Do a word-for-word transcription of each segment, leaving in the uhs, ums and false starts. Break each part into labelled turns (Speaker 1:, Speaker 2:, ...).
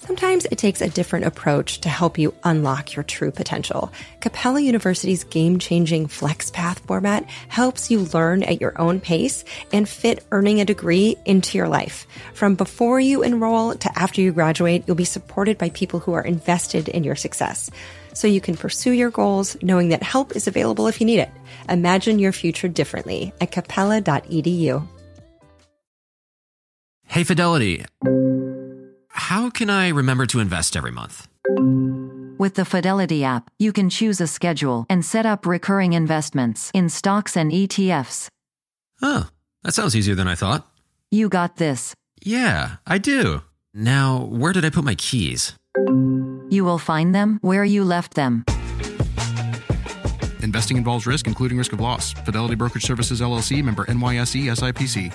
Speaker 1: Sometimes it takes a different approach to help you unlock your true potential. Capella University's game-changing FlexPath format helps you learn at your own pace and fit earning a degree into your life. From before you enroll to after you graduate, you'll be supported by people who are invested in your success, so you can pursue your goals knowing that help is available if you need it. Imagine your future differently at capella dot e d u.
Speaker 2: Hey, Fidelity. How can I remember to invest every month?
Speaker 3: With the Fidelity app, you can choose a schedule and set up recurring investments in stocks and E T Fs.
Speaker 2: Oh, that sounds easier than I thought.
Speaker 3: You got this.
Speaker 2: Yeah, I do. Now, where did I put my keys?
Speaker 3: You will find them where you left them.
Speaker 4: Investing involves risk, including risk of loss. Fidelity Brokerage Services, L L C, member N Y S E, S I P C.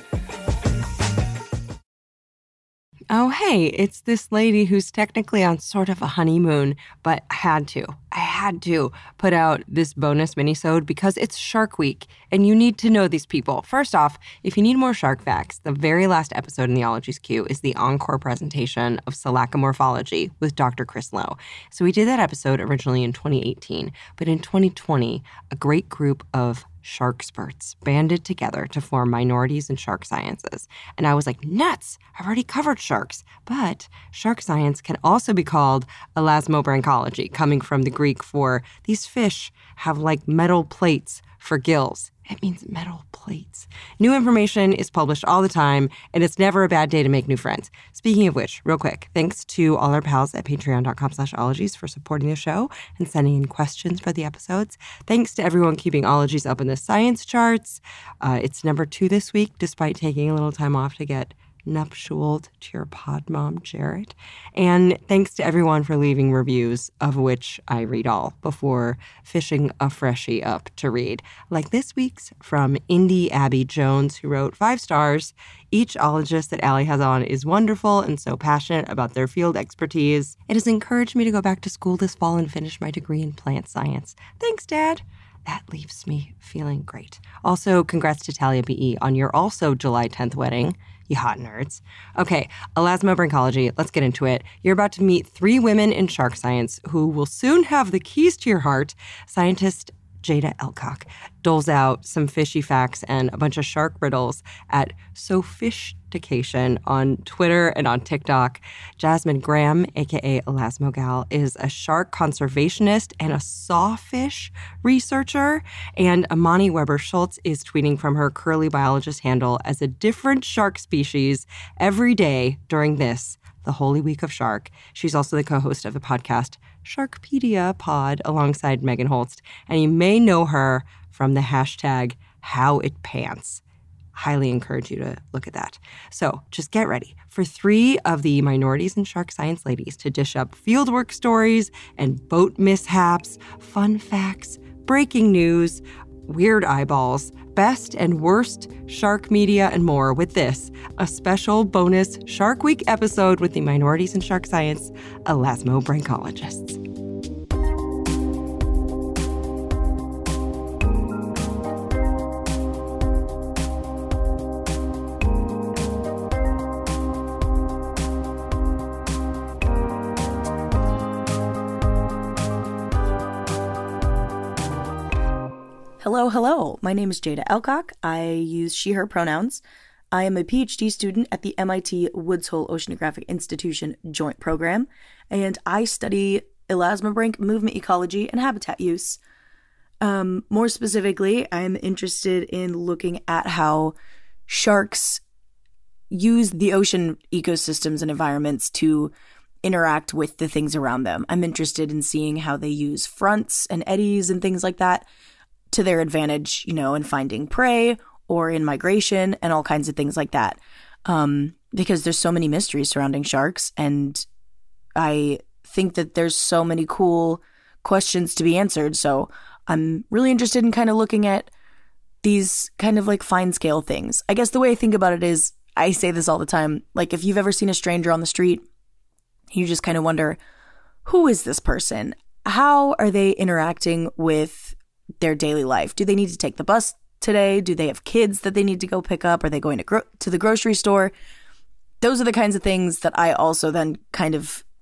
Speaker 5: Oh, hey, it's this lady who's technically on sort of a honeymoon, but I had to. I had to put out this bonus minisode because it's Shark Week, and you need to know these people. First off, if you need more shark facts, the very last episode in the Ologies Queue is the encore presentation of Selachomorphology with Doctor Chris Lowe. So we did that episode originally in twenty eighteen, but in twenty twenty, a great group of sharksperts banded together to form Minorities in Shark Sciences. And I was like, nuts! I've already covered sharks. But shark science can also be called elasmobranchology, coming from the Greek for these fish have like metal plates for gills. It means metal plates. New information is published all the time, and it's never a bad day to make new friends. Speaking of which, real quick, thanks to all our pals at patreon.com slash ologies for supporting the show and sending in questions for the episodes. Thanks to everyone keeping Ologies up in the science charts. Uh, it's number two this week, despite taking a little time off to get nuptialed to your pod mom, Jarrett. And thanks to everyone for leaving reviews, of which I read all before fishing a freshie up to read. Like this week's from Indy Abby Jones, who wrote five stars. Each ologist that Allie has on is wonderful and so passionate about their field expertise. It has encouraged me to go back to school this fall and finish my degree in plant science. Thanks, Dad. That leaves me feeling great. Also, congrats to Talia B E on your also July tenth wedding. You hot nerds. Okay, elasmobranchology, let's get into it. You're about to meet three women in shark science who will soon have the keys to your heart. Scientist Jada Elcock doles out some fishy facts and a bunch of shark riddles at Sophistication on Twitter and on TikTok. Jasmine Graham, aka Elasmogal, is a shark conservationist and a sawfish researcher. And Amani Weber Schultz is tweeting from her curly biologist handle as a different shark species every day during this, the Holy Week of Shark. She's also the co-host of the podcast Sharkpedia Pod alongside Megan Holst, and you may know her from the hashtag HowItPants. Highly encourage you to look at that. So just get ready for three of the Minorities in Shark Science ladies to dish up fieldwork stories and boat mishaps, fun facts, breaking news, weird eyeballs, best and worst shark media, and more with this, a special bonus Shark Week episode with the Minorities in Shark Science elasmobranchologists.
Speaker 6: Hello, hello. My name is Jada Elcock. I use she, her pronouns. I am a PhD student at the M I T Woods Hole Oceanographic Institution Joint Program, and I study elasmobranch movement ecology and habitat use. Um, more specifically, I'm interested in looking at how sharks use the ocean ecosystems and environments to interact with the things around them. I'm interested in seeing how they use fronts and eddies and things like that to their advantage, you know, in finding prey or in migration and all kinds of things like that. Um, because there's so many mysteries surrounding sharks, and I think that there's so many cool questions to be answered. So I'm really interested in kind of looking at these kind of like fine scale things. I guess the way I think about it is, I say this all the time, like if you've ever seen a stranger on the street, you just kind of wonder, who is this person? How are they interacting with their daily life? Do they need to take the bus today? Do they have kids that they need to go pick up? Are they going to gro- to the grocery store? Those are the kinds of things that I also then kind of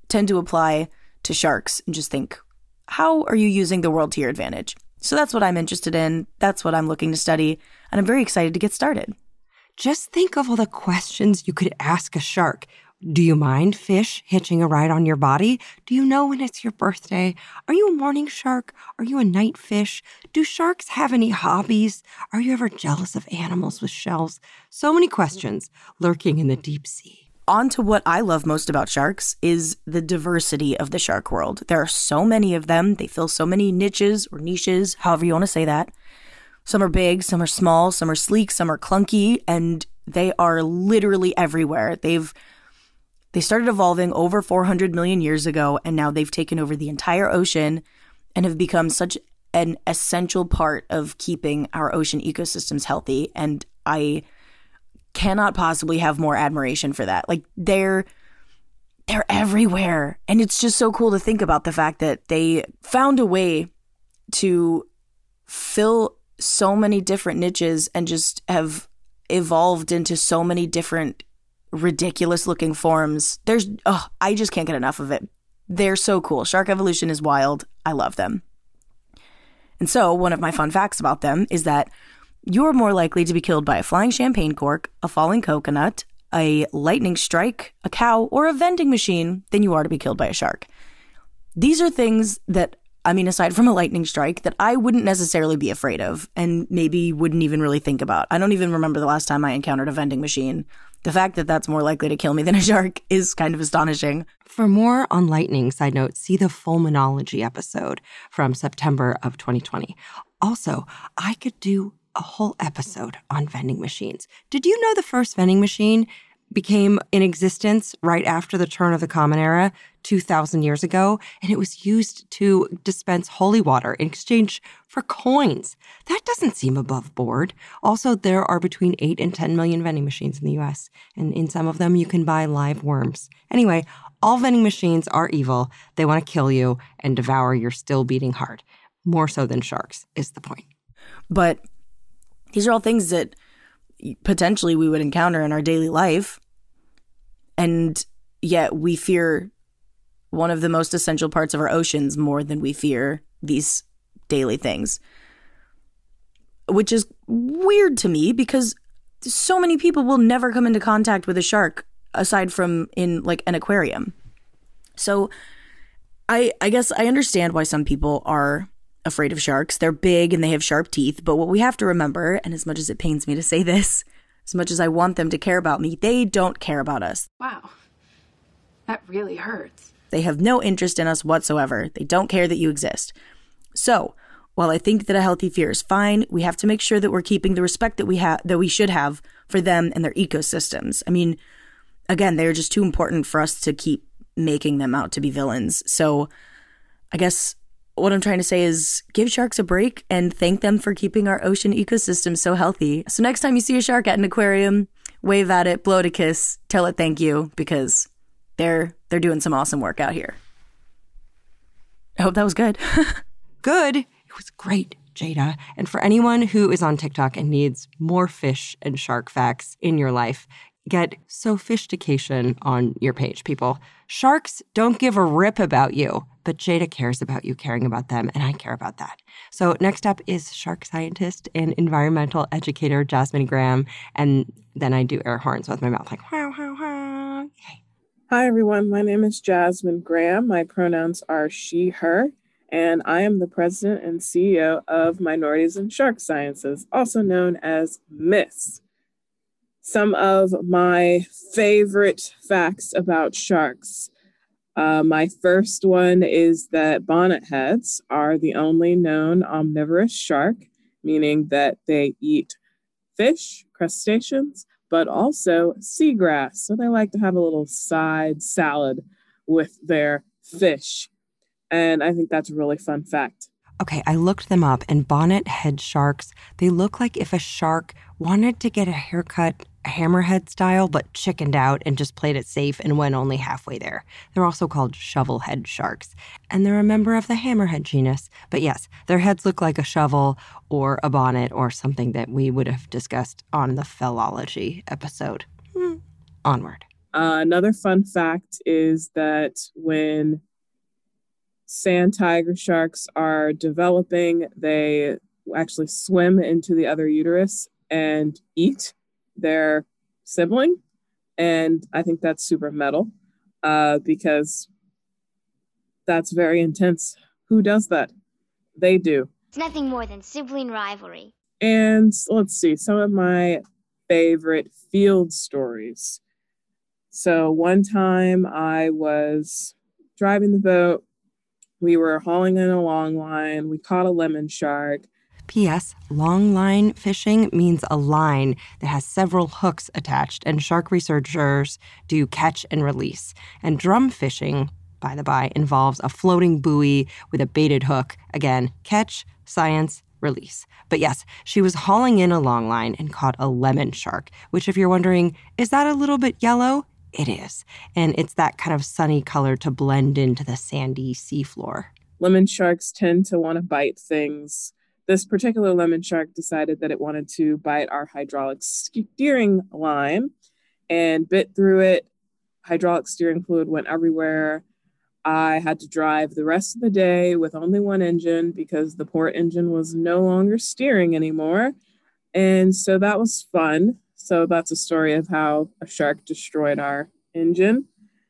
Speaker 6: tend to apply to sharks and just think, how are you using the world to your advantage? So that's what I'm interested in. That's what I'm looking to study. And I'm very excited to get started.
Speaker 5: Just think of all the questions you could ask a shark. Do you mind fish hitching a ride on your body? Do you know when it's your birthday? Are you a morning shark? Are you a night fish? Do sharks have any hobbies? Are you ever jealous of animals with shells? So many questions lurking in the deep sea.
Speaker 6: On to what I love most about sharks is the diversity of the shark world. There are so many of them. They fill so many niches or niches, however you want to say that. Some are big, some are small, some are sleek, some are clunky, and they are literally everywhere. They've They started evolving over four hundred million years ago, and now they've taken over the entire ocean and have become such an essential part of keeping our ocean ecosystems healthy. And I cannot possibly have more admiration for that. Like, they're they're everywhere. And it's just so cool to think about the fact that they found a way to fill so many different niches and just have evolved into so many different ridiculous looking forms. There's, oh, I just can't get enough of it. They're so cool. Shark evolution is wild. I love them. And so one of my fun facts about them is that you're more likely to be killed by a flying champagne cork, a falling coconut, a lightning strike, a cow, or a vending machine than you are to be killed by a shark. These are things that, I mean, aside from a lightning strike, that I wouldn't necessarily be afraid of and maybe wouldn't even really think about. I don't even remember the last time I encountered a vending machine. The fact that that's more likely to kill me than a shark is kind of astonishing.
Speaker 5: For more on lightning, side note, see the Fulminology episode from September of twenty twenty. Also, I could do a whole episode on vending machines. Did you know the first vending machine became in existence right after the turn of the Common Era, two thousand years ago, and it was used to dispense holy water in exchange for coins? That doesn't seem above board. Also, there are between eight and ten million vending machines in the U S, and in some of them you can buy live worms. Anyway, all vending machines are evil. They want to kill you and devour your still beating heart. More so than sharks is the point.
Speaker 6: But these are all things that potentially we would encounter in our daily life, and yet we fear one of the most essential parts of our oceans more than we fear these daily things, which is weird to me because so many people will never come into contact with a shark aside from in like an aquarium. So I I guess I understand why some people are afraid of sharks. They're big and they have sharp teeth, but what we have to remember, and as much as it pains me to say this, as much as I want them to care about me, they don't care about us.
Speaker 7: Wow, that really hurts.
Speaker 6: They have no interest in us whatsoever. They don't care that you exist. So, while I think that a healthy fear is fine, we have to make sure that we're keeping the respect that we have, that we should have for them and their ecosystems. I mean, again, they're just too important for us to keep making them out to be villains. So, I guess what I'm trying to say is give sharks a break and thank them for keeping our ocean ecosystem so healthy. So next time you see a shark at an aquarium, wave at it, blow it a kiss, tell it thank you, because they're they're doing some awesome work out here. I hope that was good.
Speaker 5: Good. It was great, Jada. And for anyone who is on TikTok and needs more fish and shark facts in your life, get Sophistication on your page, people. Sharks don't give a rip about you, but Jada cares about you caring about them, and I care about that. So next up is shark scientist and environmental educator Jasmine Graham, and then I do air horns with my mouth like, wow, wow, wow. Yay.
Speaker 8: Hi, everyone. My name is Jasmine Graham. My pronouns are she, her, and I am the president and C E O of Minorities in Shark Sciences, also known as MISS. Some of my favorite facts about sharks. Uh, my first one is that bonnetheads are the only known omnivorous shark, meaning that they eat fish, crustaceans, but also seagrass. So they like to have a little side salad with their fish. And I think that's a really fun fact.
Speaker 5: Okay, I looked them up, and bonnethead sharks, they look like if a shark wanted to get a haircut hammerhead style, but chickened out and just played it safe and went only halfway there. They're also called shovelhead sharks, and they're a member of the hammerhead genus. But yes, their heads look like a shovel or a bonnet or something that we would have discussed on the philology episode. Hmm. Onward.
Speaker 8: Uh, another fun fact is that when sand tiger sharks are developing, they actually swim into the other uterus and eat their sibling. And I think that's super metal uh, because that's very intense. Who does that? They do.
Speaker 9: It's nothing more than sibling rivalry.
Speaker 8: And let's see, some of my favorite field stories. So one time I was driving the boat. We were hauling in a long line. We caught a lemon shark.
Speaker 5: P S. Long line fishing means a line that has several hooks attached, and shark researchers do catch and release. And drum fishing, by the by, involves a floating buoy with a baited hook. Again, catch, science, release. But yes, she was hauling in a long line and caught a lemon shark, which, if you're wondering, is that a little bit yellow? It is. And it's that kind of sunny color to blend into the sandy seafloor.
Speaker 8: Lemon sharks tend to want to bite things. This particular lemon shark decided that it wanted to bite our hydraulic steering line and bit through it. Hydraulic steering fluid went everywhere. I had to drive the rest of the day with only one engine because the port engine was no longer steering anymore. And so that was fun. So that's a story of how a shark destroyed our engine.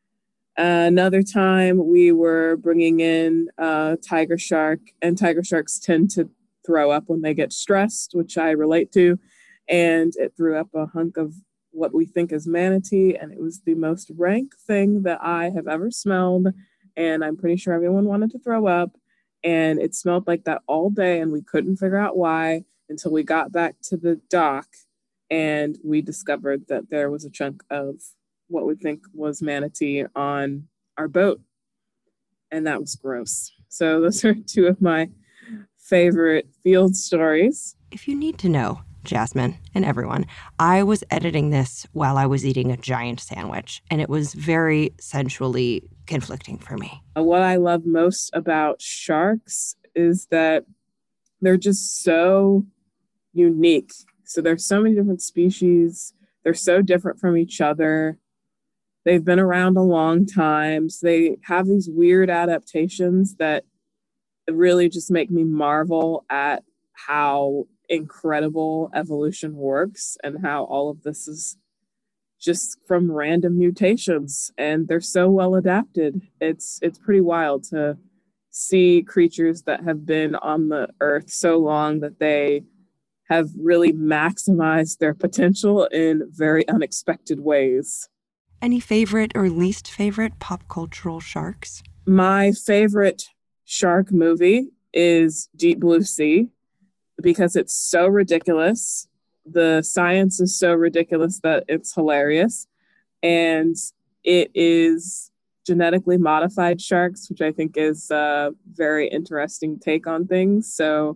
Speaker 8: Uh, another time we were bringing in a tiger shark, and tiger sharks tend to throw up when they get stressed, which I relate to. And it threw up a hunk of what we think is manatee. And it was the most rank thing that I have ever smelled. And I'm pretty sure everyone wanted to throw up. And it smelled like that all day. And we couldn't figure out why until we got back to the dock. And we discovered that there was a chunk of what we think was manatee on our boat. And that was gross. So those are two of my favorite field stories.
Speaker 5: If you need to know, Jasmine and everyone, I was editing this while I was eating a giant sandwich, and it was very sensually conflicting for me.
Speaker 8: What I love most about sharks is that they're just so unique. So there's so many different species. They're so different from each other. They've been around a long time. So they have these weird adaptations that really just make me marvel at how incredible evolution works and how all of this is just from random mutations. And they're so well adapted. It's it's pretty wild to see creatures that have been on the earth so long that they have really maximized their potential in very unexpected ways.
Speaker 5: Any favorite or least favorite pop cultural sharks?
Speaker 8: My favorite shark movie is Deep Blue Sea because it's so ridiculous. The science is so ridiculous that it's hilarious. And it is genetically modified sharks, which I think is a very interesting take on things. So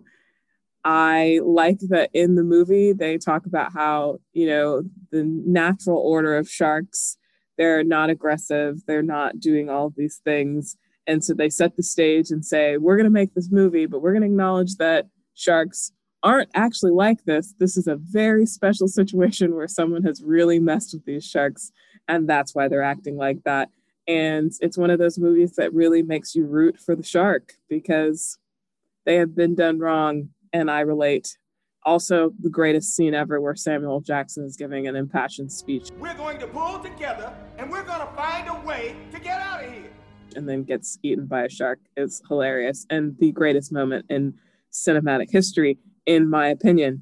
Speaker 8: I like that in the movie, they talk about how, you know, the natural order of sharks, they're not aggressive. They're not doing all of these things. And so they set the stage and say, we're going to make this movie, but we're going to acknowledge that sharks aren't actually like this. This is a very special situation where someone has really messed with these sharks. And that's why they're acting like that. And it's one of those movies that really makes you root for the shark because they have been done wrong. And I relate. Also, the greatest scene ever where Samuel Jackson is giving an impassioned speech.
Speaker 10: We're going to pull together and we're going to find a way to get out of here.
Speaker 8: And then gets eaten by a shark is hilarious and the greatest moment in cinematic history, in my opinion.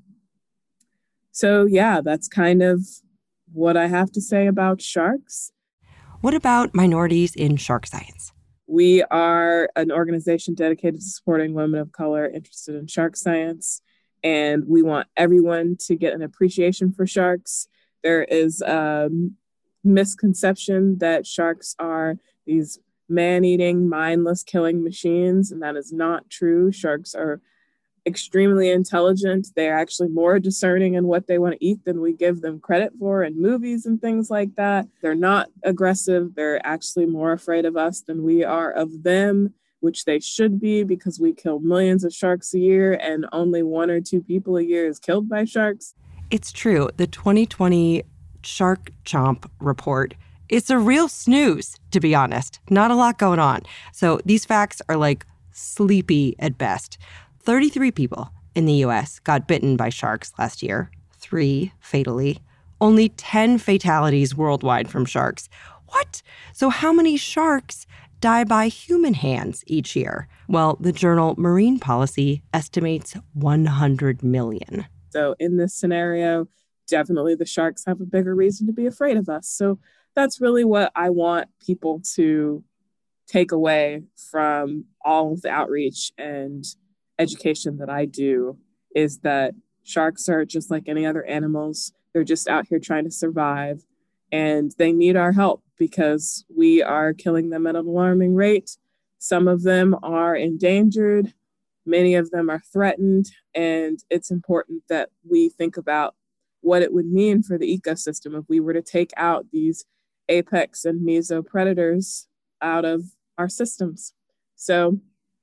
Speaker 8: So yeah, that's kind of what I have to say about sharks.
Speaker 5: What about minorities in shark science?
Speaker 8: We are an organization dedicated to supporting women of color interested in shark science, and we want everyone to get an appreciation for sharks. There is a misconception that sharks are these man-eating, mindless killing machines, and that is not true. Sharks are extremely intelligent. They're actually more discerning in what they want to eat than we give them credit for in movies and things like that. They're not aggressive. They're actually more afraid of us than we are of them, which they should be because we kill millions of sharks a year and only one or two people a year is killed by sharks.
Speaker 5: It's true. The twenty twenty Shark Chomp report It's a real snooze, to be honest. Not a lot going on. So these facts are like sleepy at best. thirty-three people in the U S got bitten by sharks last year, three fatally. Only ten fatalities worldwide from sharks. What? So how many sharks die by human hands each year? Well, the journal Marine Policy estimates one hundred million.
Speaker 8: So in this scenario, definitely the sharks have a bigger reason to be afraid of us. So that's really what I want people to take away from all of the outreach and education that I do, is that sharks are just like any other animals. They're just out here trying to survive, and they need our help because we are killing them at an alarming rate. Some of them are endangered. Many of them are threatened, and it's important that we think about what it would mean for the ecosystem if we were to take out these apex and meso predators out of our systems. So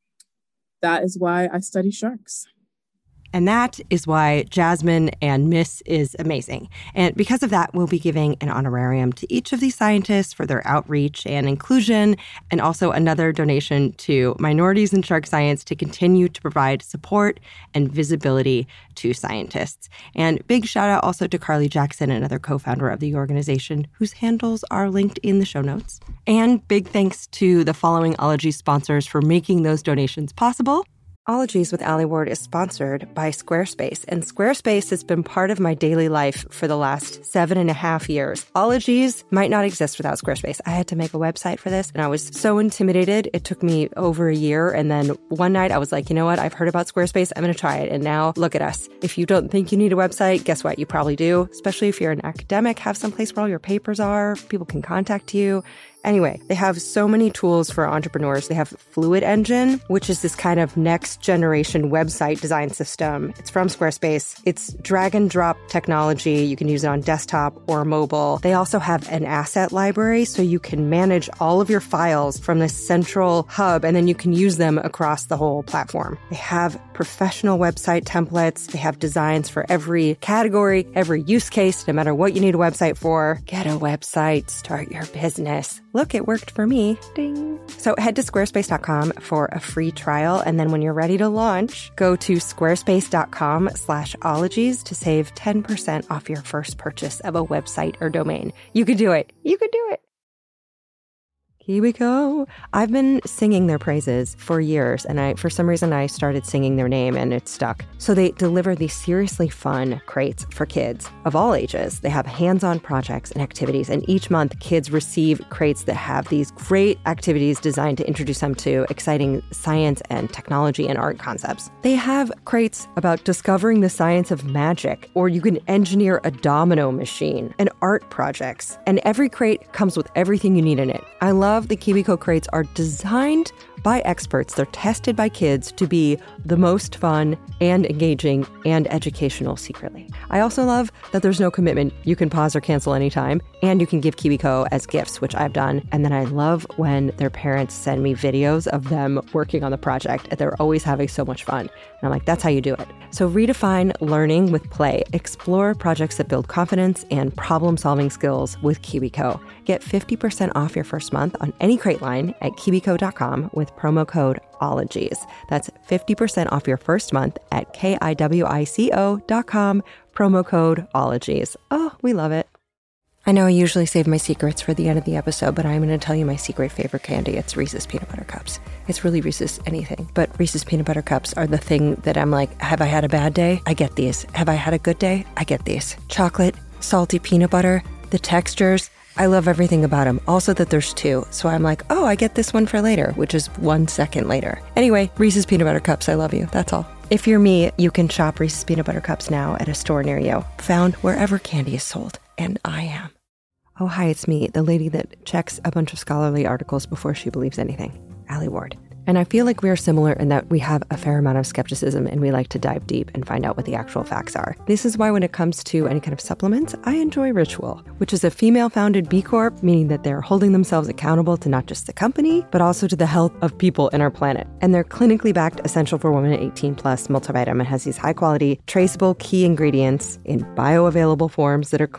Speaker 8: that is why I study sharks.
Speaker 5: And that is why Jasmine and Miss is amazing. And because of that, we'll be giving an honorarium to each of these scientists for their outreach and inclusion, and also another donation to Minorities in Shark Science to continue to provide support and visibility to scientists. And big shout out also to Carly Jackson, another co-founder of the organization, whose handles are linked in the show notes. And big thanks to the following Ologies sponsors for making those donations possible.
Speaker 1: Ologies with Allie Ward is sponsored by Squarespace, and Squarespace has been part of my daily life for the last seven and a half years. Ologies might not exist without Squarespace. I had to make a website for this, and I was so intimidated. It took me over a year, and then one night I was like, you know what? I've heard about Squarespace. I'm going to try it, and now look at us. If you don't think you need a website, guess what? You probably do, especially if you're an academic, have someplace where all your papers are. People can contact you. Anyway, they have so many tools for entrepreneurs. They have Fluid Engine, which is this kind of next generation website design system. It's from Squarespace. It's drag and drop technology. You can use it on desktop or mobile. They also have an asset library, so you can manage all of your files from this central hub, and then you can use them across the whole platform. They have professional website templates. They have designs for every category, every use case, no matter what you need a website for. Get a website, start your business. Look, it worked for me. Ding. So head to squarespace dot com for a free trial. And then when you're ready to launch, go to squarespace dot com slash ologies to save ten percent off your first purchase of a website or domain. You could do it. You could do it. KiwiCo. I've been singing their praises for years, and I, for some reason, I started singing their name and it stuck. So they deliver these seriously fun crates for kids of all ages. They have hands-on projects and activities, and each month kids receive crates that have these great activities designed to introduce them to exciting science and technology and art concepts. They have crates about discovering the science of magic, or you can engineer a domino machine, and art projects. And every crate comes with everything you need in it. I love the KiwiCo crates are designed by experts. They're tested by kids to be the most fun and engaging and educational secretly. I also love that there's no commitment. You can pause or cancel anytime, and you can give KiwiCo as gifts, which I've done. And then I love when their parents send me videos of them working on the project. They're always having so much fun. And I'm like, that's how you do it. So redefine learning with play. Explore projects that build confidence and problem-solving skills with KiwiCo. Get fifty percent off your first month on any crate line at kiwico dot com with promo code ologies. That's fifty percent off your first month at kiwico dot com, promo code ologies. Oh, we love it. I know I usually save my secrets for the end of the episode, but I'm going to tell you my secret favorite candy. It's Reese's Peanut Butter Cups. It's really Reese's anything, but Reese's Peanut Butter Cups are the thing that I'm like, have I had a bad day? I get these. Have I had a good day? I get these. Chocolate, salty peanut butter, the textures. I love everything about them. Also that there's two. So I'm like, oh, I get this one for later, which is one second later. Anyway, Reese's Peanut Butter Cups, I love you. That's all. If you're me, you can shop Reese's Peanut Butter Cups now at a store near you, found wherever candy is sold. And I am. Oh, hi, it's me, the lady that checks a bunch of scholarly articles before she believes anything, Allie Ward. And I feel like we are similar in that we have a fair amount of skepticism and we like to dive deep and find out what the actual facts are. This is why when it comes to any kind of supplements, I enjoy Ritual, which is a female-founded B Corp, meaning that they're holding themselves accountable to not just the company, but also to the health of people in our planet. And their clinically backed Essential for Women eighteen plus multivitamin has these high-quality, traceable key ingredients in bioavailable forms that are clean,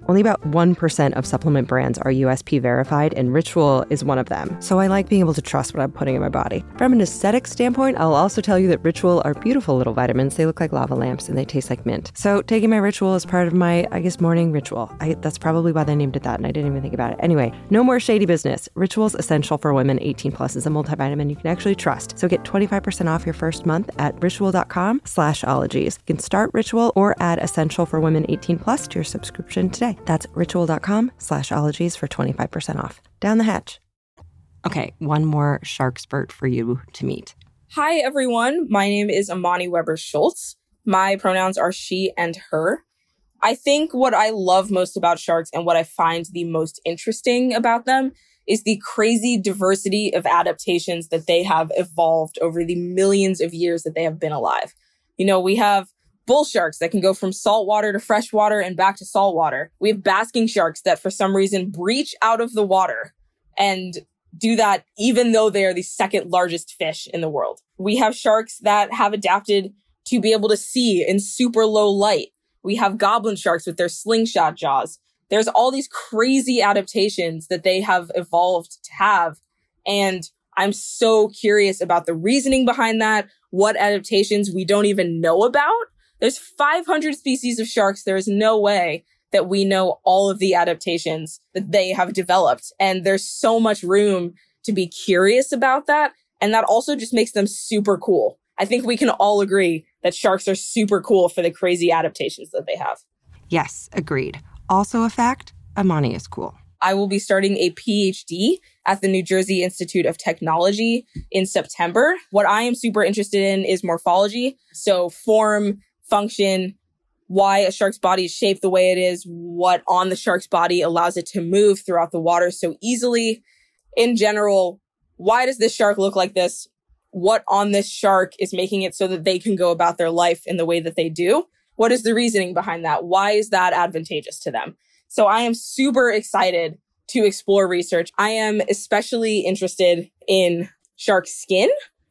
Speaker 1: Only about one percent of supplement brands are U S P verified, and Ritual is one of them. So I like being able to trust what I'm putting in my body. From an aesthetic standpoint, I'll also tell you that Ritual are beautiful little vitamins. They look like lava lamps and they taste like mint. So taking my Ritual is part of my, I guess, morning ritual. I, that's probably why they named it that, and I didn't even think about it. Anyway, no more shady business. Ritual's Essential for Women eighteen plus is a multivitamin you can actually trust. So get twenty-five percent off your first month at ritual.com slash ologies. You can start Ritual or add Essential for Women eighteen plus to your subscription today. That's ritual.com slash ologies for twenty-five percent off. Down the hatch.
Speaker 5: Okay, one more shark spurt for you to meet.
Speaker 11: Hi, everyone. My name is Amani Weber-Schultz. My pronouns are she and her. I think what I love most about sharks and what I find the most interesting about them is the crazy diversity of adaptations that they have evolved over the millions of years that they have been alive. You know, we have bull sharks that can go from saltwater to freshwater and back to saltwater. We have basking sharks that for some reason breach out of the water and do that even though they are the second largest fish in the world. We have sharks that have adapted to be able to see in super low light. We have goblin sharks with their slingshot jaws. There's all these crazy adaptations that they have evolved to have. And I'm so curious about the reasoning behind that, what adaptations we don't even know about. There's five hundred species of sharks. There is no way that we know all of the adaptations that they have developed. And there's so much room to be curious about that. And that also just makes them super cool. I think we can all agree that sharks are super cool for the crazy adaptations that they have.
Speaker 5: Yes, agreed. Also a fact, Amani is cool.
Speaker 11: I will be starting a P H D at the New Jersey Institute of Technology in September. What I am super interested in is morphology. So form, function, why a shark's body is shaped the way it is, what on the shark's body allows it to move throughout the water so easily. In general, why does this shark look like this? What on this shark is making it so that they can go about their life in the way that they do? What is the reasoning behind that? Why is that advantageous to them? So I am super excited to explore research. I am especially interested in shark skin.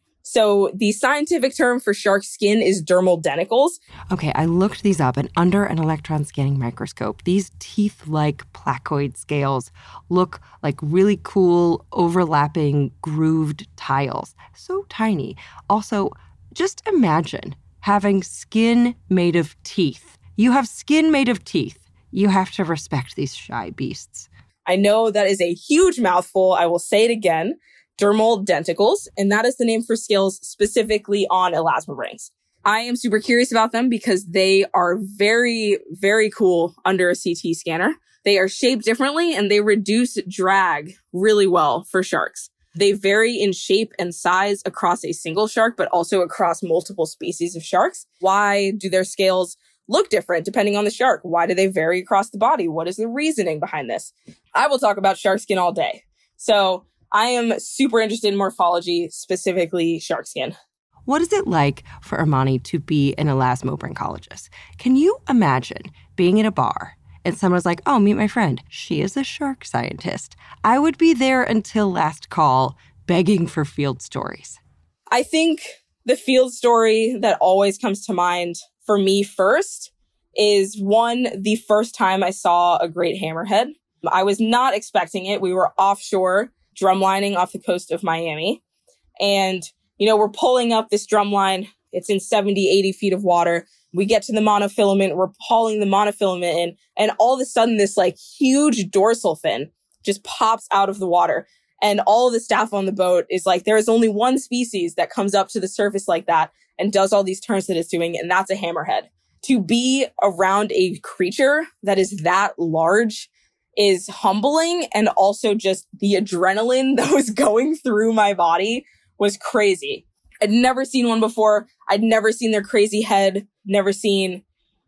Speaker 11: So the scientific term for shark skin is dermal denticles.
Speaker 5: Okay, I looked these up, and under an electron scanning microscope, these teeth-like placoid scales look like really cool, overlapping, grooved tiles. So tiny. Also, just imagine having skin made of teeth. You have skin made of teeth. You have to respect these shy beasts.
Speaker 11: I know that is a huge mouthful. I will say it again. Dermal denticles, and that is the name for scales specifically on elasmobrings. I am super curious about them because they are very, very cool under a C T scanner. They are shaped differently and they reduce drag really well for sharks. They vary in shape and size across a single shark, but also across multiple species of sharks. Why do their scales look different depending on the shark? Why do they vary across the body? What is the reasoning behind this? I will talk about shark skin all day. So I am super interested in morphology, specifically shark skin.
Speaker 5: What is it like for Amani to be an elasmobranchiologist? Can you imagine being in a bar and someone's like, oh, meet my friend. She is a shark scientist. I would be there until last call, begging for field stories.
Speaker 11: I think the field story that always comes to mind for me first is one, the first time I saw a great hammerhead. I was not expecting it. We were offshore drumlining off the coast of Miami. And, you know, we're pulling up this drumline. It's in seventy, eighty feet of water. We get to the monofilament. We're hauling the monofilament in. And all of a sudden, this like huge dorsal fin just pops out of the water. And all of the staff on the boat is like, there is only one species that comes up to the surface like that and does all these turns that it's doing. And that's a hammerhead. To be around a creature that is that large is humbling, and also just the adrenaline that was going through my body was crazy. I'd never seen one before. I'd never seen their crazy head, never seen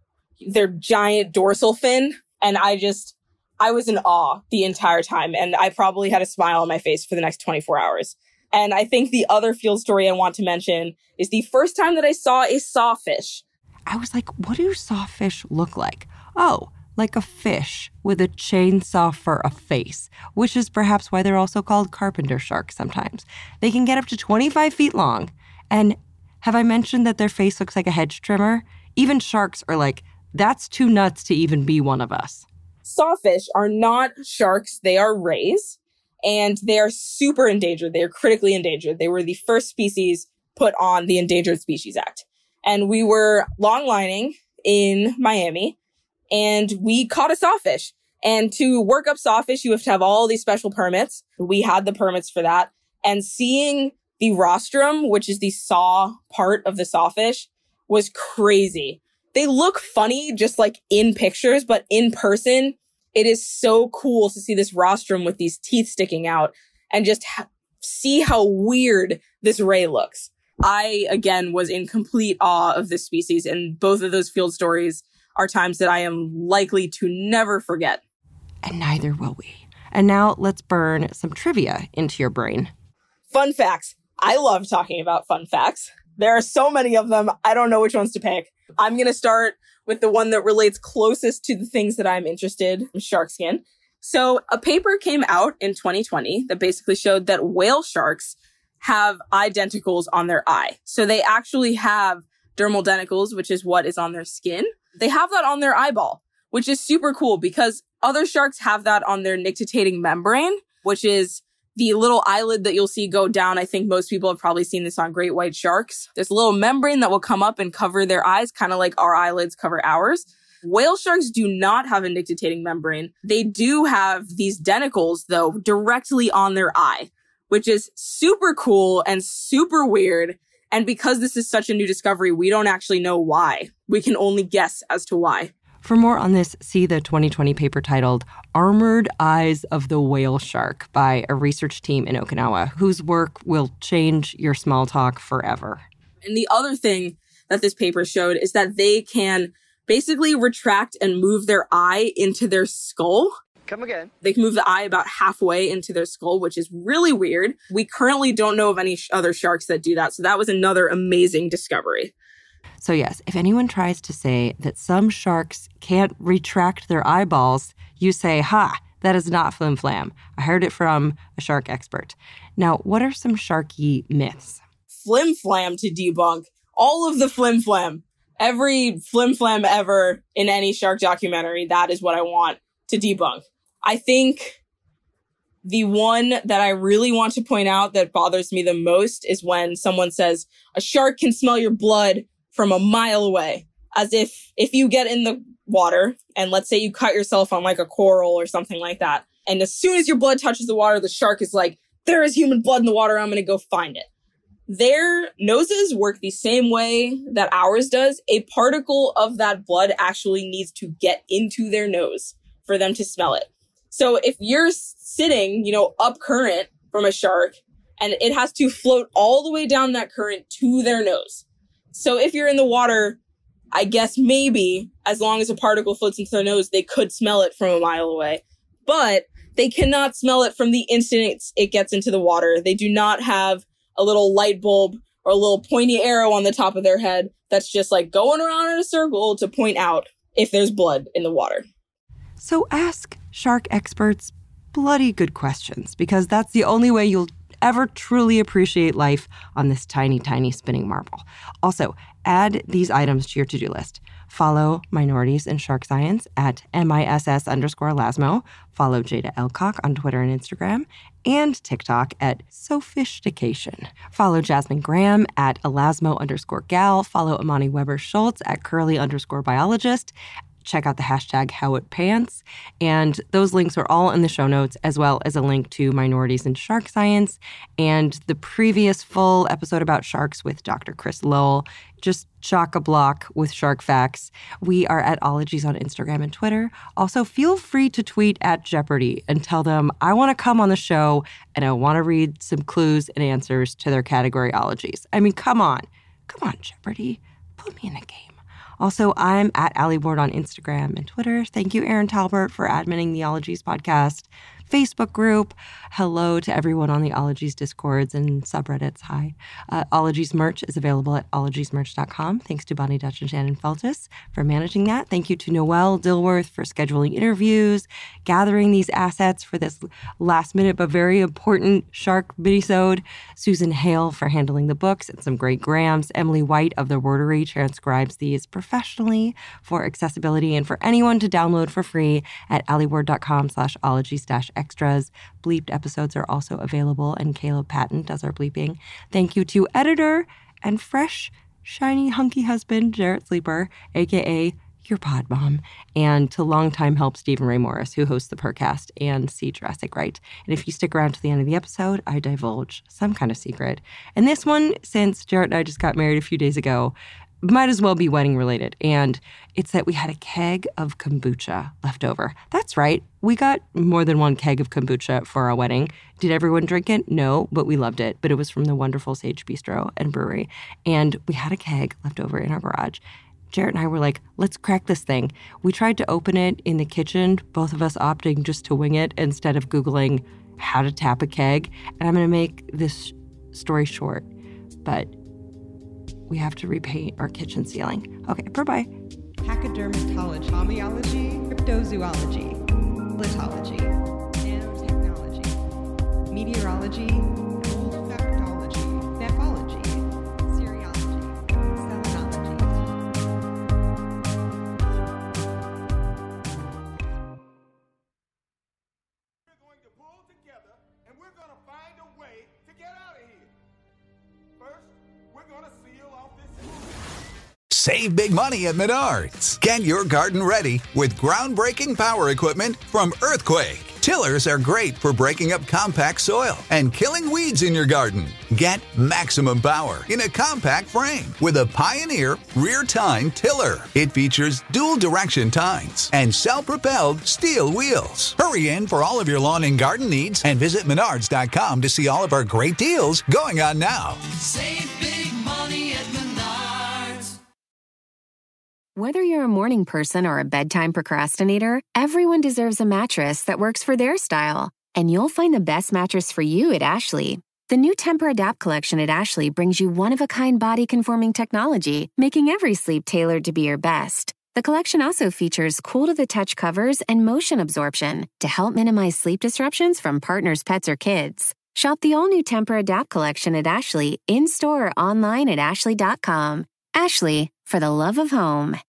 Speaker 11: their giant dorsal fin. And I just, I was in awe the entire time. And I probably had a smile on my face for the next twenty-four hours. And I think the other field story I want to mention is the first time that I saw a sawfish.
Speaker 5: I was like, what do sawfish look like? Oh, like a fish with a chainsaw for a face, which is perhaps why they're also called carpenter sharks sometimes. They can get up to twenty-five feet long. And have I mentioned that their face looks like a hedge trimmer? Even sharks are like, that's too nuts to even be one of us.
Speaker 11: Sawfish are not sharks, they are rays, and they are super endangered. They are critically endangered. They were the first species put on the Endangered Species Act. And we were longlining in Miami, and we caught a sawfish. And to work up sawfish, you have to have all these special permits. We had the permits for that. And seeing the rostrum, which is the saw part of the sawfish, was crazy. They look funny just like in pictures, but in person, it is so cool to see this rostrum with these teeth sticking out and just ha- see how weird this ray looks. I, again, was in complete awe of this species, and both of those field stories are times that I am likely to never forget.
Speaker 5: And neither will we. And now let's burn some trivia into your brain.
Speaker 11: Fun facts. I love talking about fun facts. There are so many of them, I don't know which ones to pick. I'm going to start with the one that relates closest to the things that I'm interested in, shark skin. So a paper came out in twenty twenty that basically showed that whale sharks have identicals on their eye. So they actually have dermal denticles, which is what is on their skin. They have that on their eyeball, which is super cool because other sharks have that on their nictitating membrane, which is the little eyelid that you'll see go down. I think most people have probably seen this on great white sharks. There's a little membrane that will come up and cover their eyes, kind of like our eyelids cover ours. Whale sharks do not have a nictitating membrane. They do have these denticles, though, directly on their eye, which is super cool and super weird. And because this is such a new discovery, we don't actually know why. We can only guess as to why.
Speaker 5: For more on this, see the twenty twenty paper titled Armored Eyes of the Whale Shark by a research team in Okinawa, whose work will change your small talk forever.
Speaker 11: And the other thing that this paper showed is that they can basically retract and move their eye into their skull.
Speaker 12: Come again.
Speaker 11: They can move the eye about halfway into their skull, which is really weird. We currently don't know of any sh- other sharks that do that. So that was another amazing discovery.
Speaker 5: So yes, if anyone tries to say that some sharks can't retract their eyeballs, you say, ha, that is not flim-flam. I heard it from a shark expert. Now, what are some sharky myths?
Speaker 11: Flim-flam to debunk. All of the flim-flam. Every flim-flam ever in any shark documentary, that is what I want to debunk. I think the one that I really want to point out that bothers me the most is when someone says, a shark can smell your blood from a mile away. As if, if you get in the water and let's say you cut yourself on like a coral or something like that, and as soon as your blood touches the water, the shark is like, there is human blood in the water, I'm going to go find it. Their noses work the same way that ours does. A particle of that blood actually needs to get into their nose for them to smell it. So if you're sitting, you know, up current from a shark and it has to float all the way down that current to their nose. So if you're in the water, I guess maybe as long as a particle floats into their nose, they could smell it from a mile away. But they cannot smell it from the instant it gets into the water. They do not have a little light bulb or a little pointy arrow on the top of their head that's just like going around in a circle to point out if there's blood in the water.
Speaker 5: So ask shark experts bloody good questions, because that's the only way you'll ever truly appreciate life on this tiny, tiny spinning marble. Also, add these items to your to-do list. Follow Minorities in Shark Science at M I S S underscore Lasmo. Follow Jada Elcock on Twitter and Instagram and TikTok at Sophistication. Follow Jasmine Graham at Elasmo underscore Gal. Follow Amani Weber Schultz at Curly underscore Biologist. Check out the hashtag HowItPants. And those links are all in the show notes, as well as a link to Minorities in Shark Science and the previous full episode about sharks with Doctor Chris Lowell. Just chock-a-block with shark facts. We are at Ologies on Instagram and Twitter. Also, feel free to tweet at Jeopardy and tell them, I want to come on the show and I want to read some clues and answers to their category ologies. I mean, come on. Come on, Jeopardy. Put me in a game. Also, I'm at Allie Ward on Instagram and Twitter. Thank you, Aaron Talbert, for adminning the Ologies podcast. Facebook group. Hello to everyone on the Ologies Discords and subreddits. Hi. Uh, Ologies merch is available at ologies merch dot com. Thanks to Bonnie Dutch and Shannon Feltus for managing that. Thank you to Noelle Dilworth for scheduling interviews, gathering these assets for this last minute but very important shark minisode. Susan Hale for handling the books and some great grams. Emily White of The Wordery transcribes these professionally for accessibility and for anyone to download for free at alieward.com slash ologies dash extras. Bleeped episodes are also available, and Caleb Patton does our bleeping. Thank you to editor and fresh, shiny, hunky husband, Jarrett Sleeper, a k a your pod mom, and to longtime help Stephen Ray Morris, who hosts the Percast and See Jurassic Right. And if you stick around to the end of the episode, I divulge some kind of secret. And this one, since Jarrett and I just got married a few days ago, might as well be wedding related. And it's that we had a keg of kombucha left over. That's right. We got more than one keg of kombucha for our wedding. Did everyone drink it? No, but we loved it. But it was from the wonderful Sage Bistro and Brewery. And we had a keg left over in our garage. Jarrett and I were like, let's crack this thing. We tried to open it in the kitchen, both of us opting just to wing it instead of Googling how to tap a keg. And I'm going to make this story short, but we have to repaint our kitchen ceiling. Okay, bye-bye.
Speaker 1: Pachydermatology, homeology, cryptozoology, lithology, nanotechnology, meteorology, olfactology, nephology, serology, selenology.
Speaker 10: We're going to pull together and we're going to find a way to get out of here. First, we're going to seal off this.
Speaker 12: Save big money at Menards. Get your garden ready with groundbreaking power equipment from Earthquake. Tillers are great for breaking up compact soil and killing weeds in your garden. Get maximum power in a compact frame with a Pioneer rear tine tiller. It features dual direction tines and self-propelled steel wheels. Hurry in for all of your lawn and garden needs and visit menards dot com to see all of our great deals going on now.
Speaker 13: Save big money at Menards.
Speaker 14: Whether you're a morning person or a bedtime procrastinator, everyone deserves a mattress that works for their style. And you'll find the best mattress for you at Ashley. The new Temper-Adapt collection at Ashley brings you one-of-a-kind body-conforming technology, making every sleep tailored to be your best. The collection also features cool-to-the-touch covers and motion absorption to help minimize sleep disruptions from partners, pets, or kids. Shop the all-new Temper-Adapt collection at Ashley, in-store or online at ashley dot com. Ashley, for the love of home.